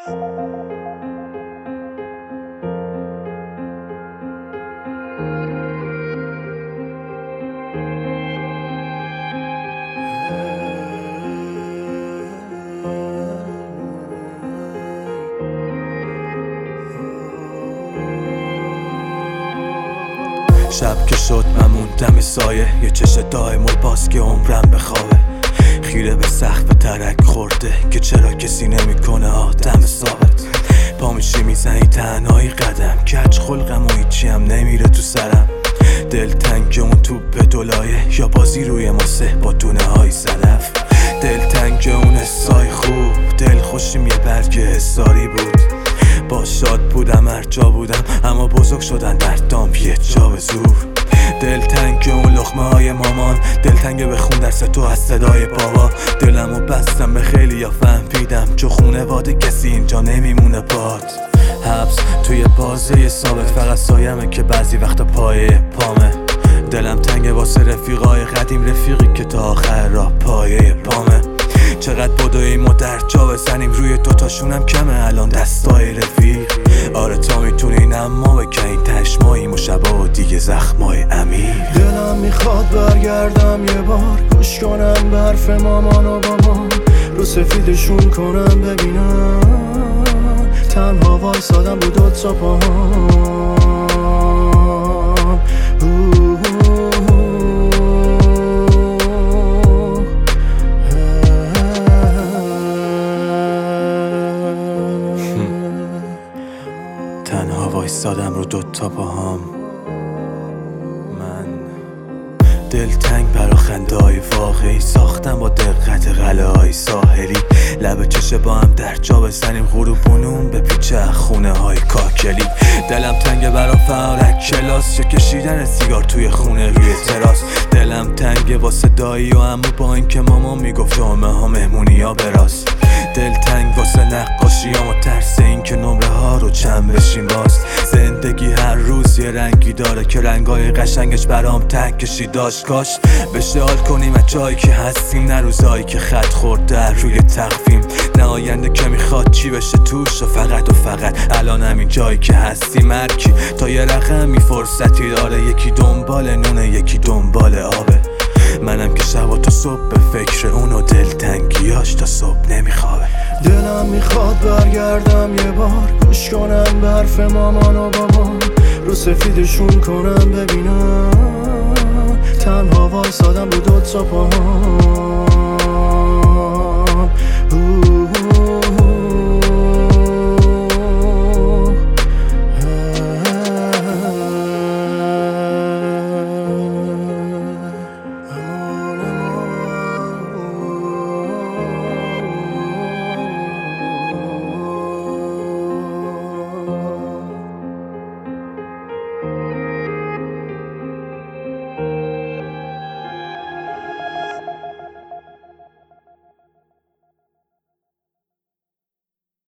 شب که شد من موندم سایه، یه چش دائم باز که عمرم بخوابه. خیره به سقف ترک خورده که چرا کسی نمیکنه آدم ثابت. پا میشی میزنی تنهایی قدم، کج خلقم و هیچی هم نمیره تو سرم. دلتنگ اون توپ دولایه یا بازی روی ماسه با دونه های صدف. دلتنگ اون حسای خوب، دل خوشیم یه برگ حساری بود. با شاد بودم هر جا بودم، اما بزرگ شدن دردام یه جا به زور. دلتنگ اون لقمه های مامان، دلتنگ به خون درس تو از صدای بابا. دلمو بستم به خیلی یا فهمیدم جو خونواده کسی اینجا نمیمونه باد. حبس توی بازه ثابت فقط سایمه که بعضی وقت پایه پامه. دلم تنگ واسه رفیقای قدیم، رفیقی که تا آخر راه پایه پامه. چقدر بدویم و در جا بزنیم، روی دوتاشونم کمه الان دستای رفیق. آره تا میتونین اما بکنین تشماییم و شبا و دیگه زخمای امیر. دلم میخواد برگردم یه بار، گوش کنم به حرف مامان و بابام، رو سفیدشون کنم ببینم. تنها وایسادم رو دوتا پاهام. تنها وایسادم رو دوتا پاهام. من دلتنگ برا خنده های واقعی ساختم با دقت قلعه های ساحلی. لب چشه با هم در جا بزنیم، غروبونون به پیچه خونه های کاکلی. دلم تنگ برا فعالک کلاس، کشیدن سیگار توی خونه روی تراس. دلم تنگ واسه دایی و عمو با اینکه مامان میگفت جامعه ها مهمونی ها براست. دلتنگ واسه نقاشی ها و ترس این که نمره ها رو چند بشیم باز. زندگی هر روز یه رنگی داره که رنگای قشنگش برام تنگ کشی داشت. کاش بشه حال کنیم از جایی که هستیم، نه روزایی که خط خورده روی تقویم. نه آینده که میخواد چی بشه توش و فقط الان همین جایی که هستیم. مرکی تا یه رقمی فرصتی داره، یکی دنبال نونه یکی دنبال آبه. منم که شب و تا صبح به فکر اونو دلتنگیاش تا صبح نمیخوابه. دلم میخواد برگردم یه بار، گوش کنم به حرف مامان و بابام، رو سفیدشون کنم ببینم. تنها وایسادم رو دوتا پاهام.